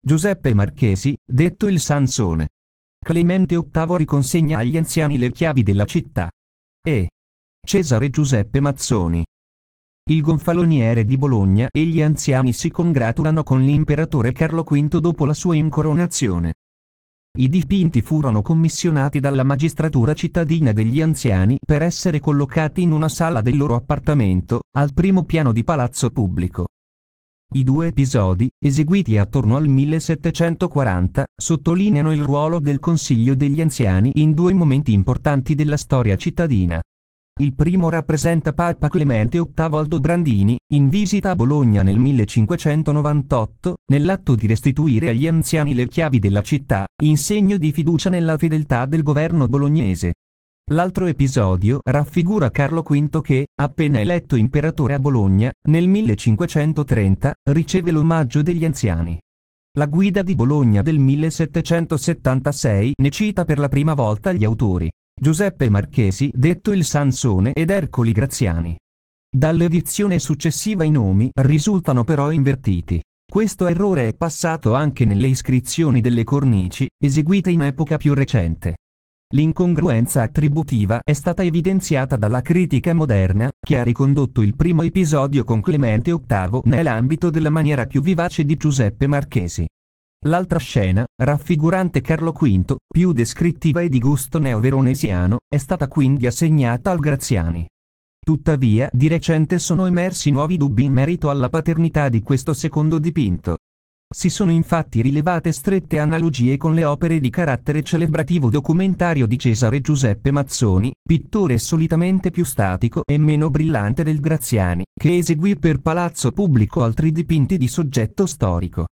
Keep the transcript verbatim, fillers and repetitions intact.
Giuseppe Marchesi, detto il Sansone. Clemente ottavo riconsegna agli anziani le chiavi della città. E. Cesare Giuseppe Mazzoni. Il gonfaloniere di Bologna e gli anziani si congratulano con l'imperatore Carlo quinto dopo la sua incoronazione. I dipinti furono commissionati dalla magistratura cittadina degli anziani per essere collocati in una sala del loro appartamento, al primo piano di Palazzo Pubblico. I due episodi, eseguiti attorno al millesettecentoquaranta, sottolineano il ruolo del Consiglio degli Anziani in due momenti importanti della storia cittadina. Il primo rappresenta Papa Clemente ottavo Aldobrandini, in visita a Bologna nel millecinquecentonovantotto, nell'atto di restituire agli anziani le chiavi della città, in segno di fiducia nella fedeltà del governo bolognese. L'altro episodio raffigura Carlo quinto che, appena eletto imperatore a Bologna, nel millecinquecentotrenta, riceve l'omaggio degli anziani. La Guida di Bologna del millesettecentosettantasei ne cita per la prima volta gli autori, Giuseppe Marchesi, detto il Sansone, ed Ercoli Graziani. Dall'edizione successiva i nomi risultano però invertiti. Questo errore è passato anche nelle iscrizioni delle cornici, eseguite in epoca più recente. L'incongruenza attributiva è stata evidenziata dalla critica moderna, che ha ricondotto il primo episodio con Clemente ottavo nell'ambito della maniera più vivace di Giuseppe Marchesi. L'altra scena, raffigurante Carlo quinto, più descrittiva e di gusto neoveronesiano, è stata quindi assegnata al Graziani. Tuttavia, di recente sono emersi nuovi dubbi in merito alla paternità di questo secondo dipinto. Si sono infatti rilevate strette analogie con le opere di carattere celebrativo documentario di Cesare Giuseppe Mazzoni, pittore solitamente più statico e meno brillante del Graziani, che eseguì per Palazzo Pubblico altri dipinti di soggetto storico.